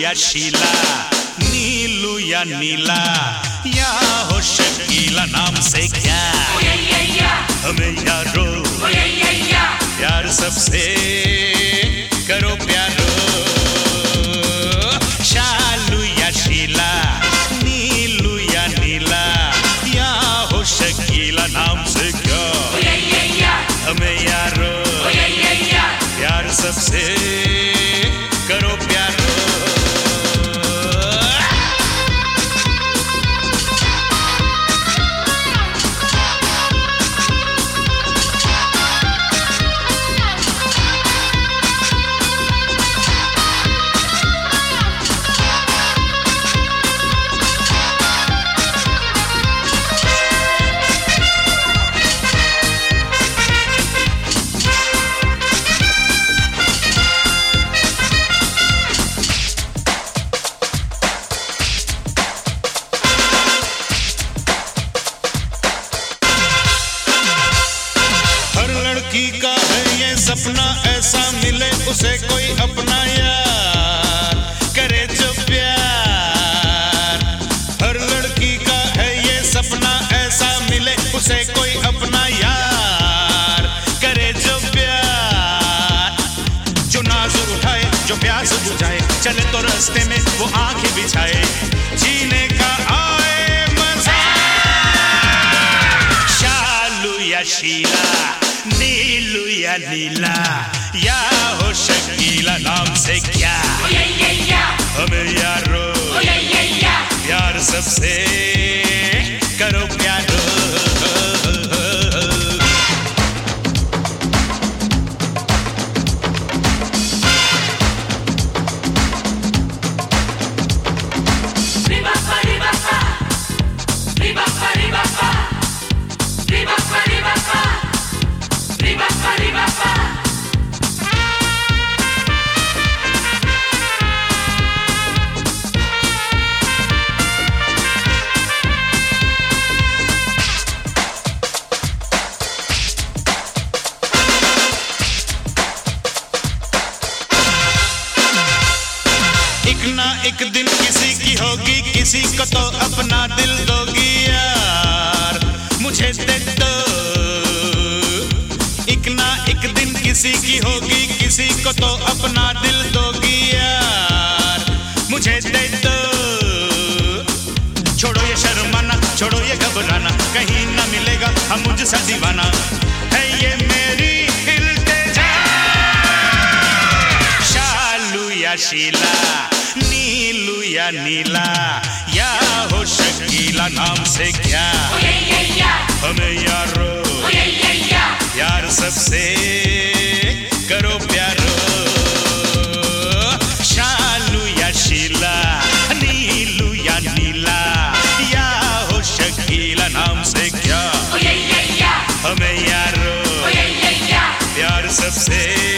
या शीला, नीलू या नीला, या हो शकीला, नाम से क्या हमें यारो, प्यार सबसे करो प्यारो। शालू या शीला, नीलू या नीला, या हो शकीला, नाम से क्या हमें यारो, प्यार सबसे करो प्यारो। लड़की का है ये सपना, ऐसा मिले उसे कोई अपना यार, करे जो प्यार। हर लड़की का है ये सपना, ऐसा मिले उसे कोई अपना यार, करे जो प्यार। जो नाज उठाए, जो प्यास बुझाए, चले तो रास्ते में वो आंखें बिछाए, जीने का आए मजा। शालू या शीला, नीलू या नीला, या हो शकीला, नाम से क्या हमें यारो, प्यार सबसे करो प्यारो। एक ना एक दिन किसी की होगी, किसी को तो अपना दिल दोगी यार, मुझे दे दो। एक ना एक दिन किसी की होगी, किसी को तो अपना दिल दोगी यार, मुझे दे दो। छोड़ो ये शर्माना, छोड़ो ये घबराना, कहीं ना मिलेगा हम मुझसे दीवाना, है ये मेरी इल्तिजा। शालू या शीला, नीलू या नीला, या हो शकीला, नाम से क्या हमें यारो, प्यार सबसे करो प्यारो। शालू या शीला, नीलू या नीला, या हो शकीला, नाम से क्या हमें यारो, प्यार सबसे